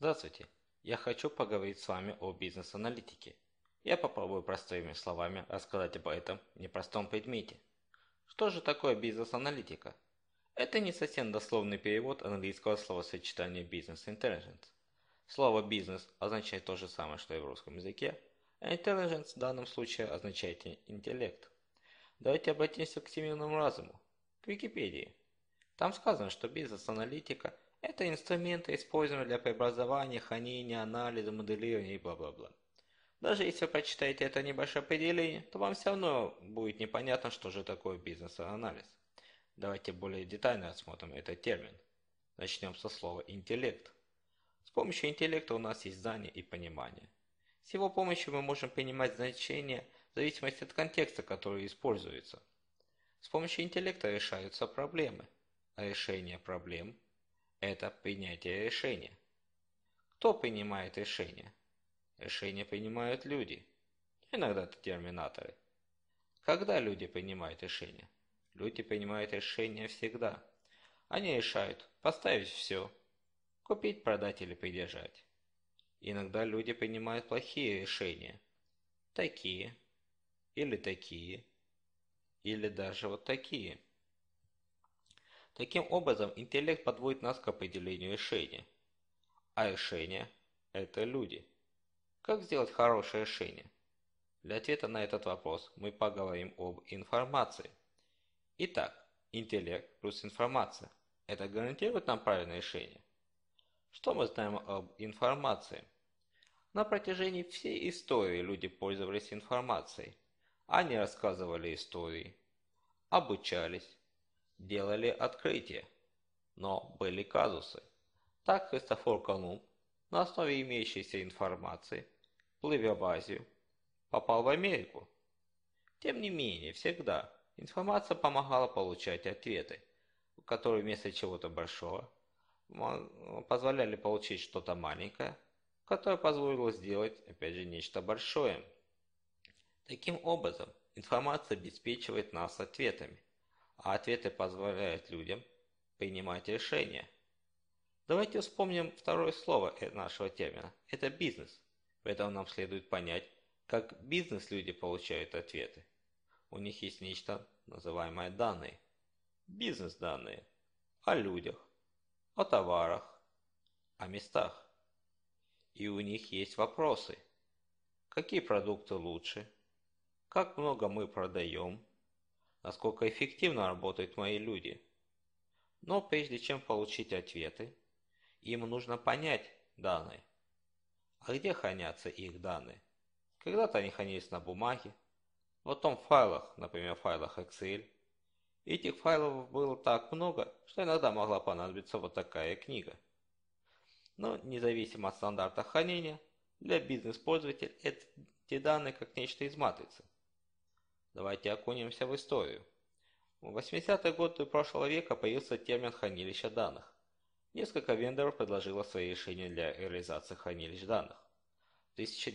Здравствуйте! Я хочу поговорить с вами о бизнес-аналитике. Я попробую простыми словами рассказать об этом непростом предмете. Что же такое бизнес-аналитика? Это не совсем дословный перевод английского словосочетания business intelligence. Слово «бизнес» означает то же самое, что и в русском языке, а intelligence в данном случае означает интеллект. Давайте обратимся к всемирному разуму, к Википедии. Там сказано, что бизнес-аналитика – это инструменты, используемые для преобразования, хранения, анализа, моделирования и бла-бла-бла. Даже если вы прочитаете это небольшое определение, то вам все равно будет непонятно, что же такое бизнес-анализ. Давайте более детально рассмотрим этот термин. Начнем со слова «интеллект». С помощью интеллекта у нас есть знание и понимание. С его помощью мы можем принимать значения в зависимости от контекста, который используется. С помощью интеллекта решаются проблемы, а решение проблем – это принятие решения. Кто принимает решения? Решения принимают люди. Иногда это терминаторы. Когда люди принимают решения? Люди принимают решения всегда. Они решают поставить все, купить, продать или придержать. Иногда люди принимают плохие решения. Такие, или даже вот такие. Таким образом, интеллект подводит нас к определению решения. А решения – это люди. Как сделать хорошее решение? Для ответа на этот вопрос мы поговорим об информации. Итак, интеллект плюс информация. Это гарантирует нам правильное решение? Что мы знаем об информации? На протяжении всей истории люди пользовались информацией. Они рассказывали истории, обучались, делали открытия. Но были казусы. Так Христофор Колумб на основе имеющейся информации, плывя в Азию, попал в Америку. Тем не менее, всегда информация помогала получать ответы, которые вместо чего-то большого позволяли получить что-то маленькое, которое позволило сделать, опять же, нечто большое. Таким образом, информация обеспечивает нас ответами, а ответы позволяют людям принимать решения. Давайте вспомним второе слово нашего термина. Это бизнес. Поэтому нам следует понять, как бизнес-люди получают ответы. У них есть нечто, называемое данные. Бизнес-данные. О людях, о товарах, о местах. И у них есть вопросы. Какие продукты лучше? Как много мы продаем? Насколько эффективно работают мои люди? Но прежде чем получить ответы, им нужно понять данные. А где хранятся их данные? Когда-то они хранились на бумаге, потом в файлах, например, в файлах Excel. Этих файлов было так много, что иногда могла понадобиться вот такая книга. Но независимо от стандарта хранения, для бизнес-пользователя эти данные как нечто из матрицы. Давайте окунемся в историю. В 80-е годы прошлого века появился термин «хранилище данных». Несколько вендоров предложило свои решения для реализации хранилищ данных. В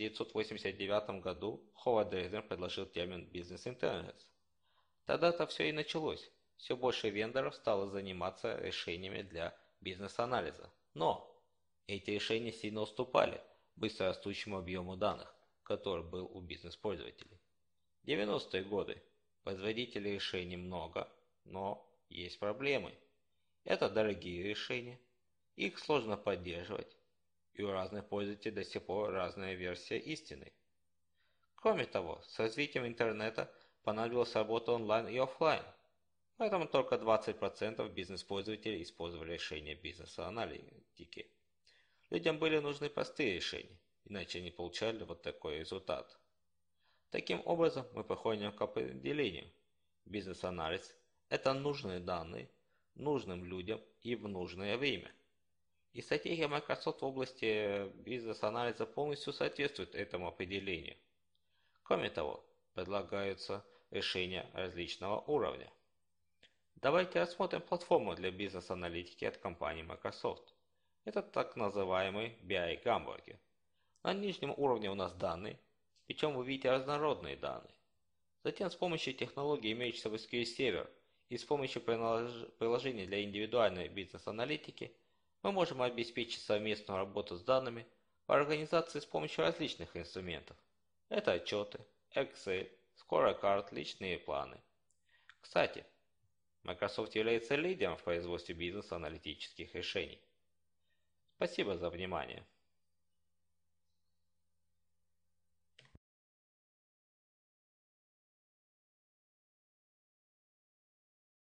1989 году Ховард Дрейзер предложил термин «бизнес intelligence». Тогда-то все и началось. Все больше вендоров стало заниматься решениями для бизнес-анализа. Но эти решения сильно уступали быстро растущему объему данных, который был у бизнес-пользователей. В 90-е годы производителей решений много, но есть проблемы. Это дорогие решения, их сложно поддерживать, и у разных пользователей до сих пор разная версия истины. Кроме того, с развитием интернета понадобилась работа онлайн и офлайн, поэтому только 20% бизнес-пользователей использовали решения бизнес-аналитики. Людям были нужны простые решения, иначе они получали вот такой результат. Таким образом, мы приходим к определению. Бизнес-анализ – это нужные данные, нужным людям и в нужное время. И стратегия Microsoft в области бизнес-анализа полностью соответствует этому определению. Кроме того, предлагаются решения различного уровня. Давайте рассмотрим платформу для бизнес-аналитики от компании Microsoft. Это так называемый BI гамбургер. На нижнем уровне у нас данные, причем вы видите разнородные данные. Затем с помощью технологии, имеющейся в SQL Server, и с помощью приложений для индивидуальной бизнес-аналитики, Мы можем обеспечить совместную работу с данными в организации с помощью различных инструментов. Это отчеты, Excel, Scorecard, личные планы. Кстати, Microsoft является лидером в производстве бизнес-аналитических решений. Спасибо за внимание.